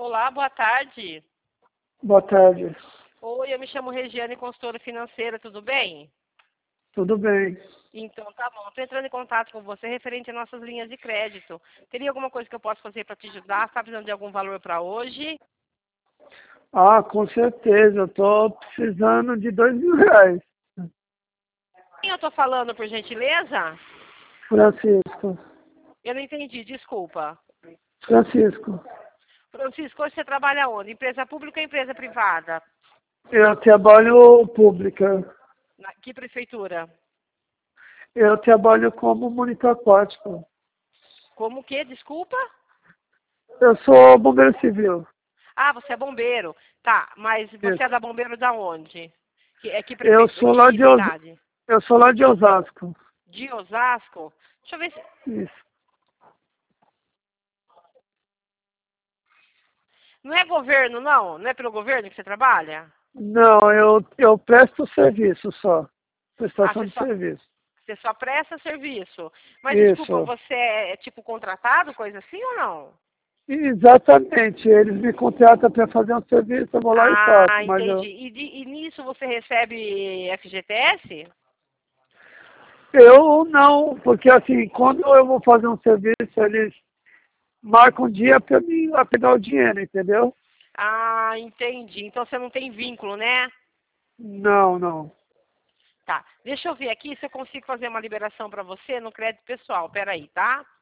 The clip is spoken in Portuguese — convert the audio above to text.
Olá, boa tarde. Boa tarde. Oi, eu me chamo Regiane, consultora financeira, tudo bem? Tudo bem? Então, tá bom. Estou entrando em contato com você referente às nossas linhas de crédito. Teria alguma coisa que eu possa fazer para te ajudar? Está precisando de algum valor para hoje? Ah, com certeza. Eu tô precisando de R$ 2.000. Quem eu estou falando, por gentileza? Francisco. Eu não entendi, desculpa. Francisco, Francisco, hoje você trabalha onde? Empresa pública ou empresa privada? eu trabalho pública. Que prefeitura? Eu trabalho como monitor aquático. Como que? Desculpa? Eu sou bombeiro civil. Ah, você é bombeiro. Tá, mas você é Isso. da bombeiro da onde? Que Eu prefeitura? sou lá Que de, cidade? eu sou lá de Osasco. De Osasco? Deixa eu ver se... Isso. Não é governo, não? Não é pelo governo que você trabalha? Não, eu presto serviço só. Ah, Prestação de serviço. você só presta serviço. Mas desculpa, Isso. você é tipo contratado, coisa assim ou não? Exatamente. Eles me contratam para fazer um serviço, eu vou lá e faço. Ah, Mas entendi. E nisso você recebe FGTS? eu não, porque assim, quando eu vou fazer um serviço, eles marcam um dia para mim ir lá pegar o dinheiro, entendeu? Ah, entendi. Então você não tem vínculo, né? Não, não. Tá. Deixa eu ver aqui se eu consigo fazer uma liberação para você no crédito pessoal. Peraí, tá?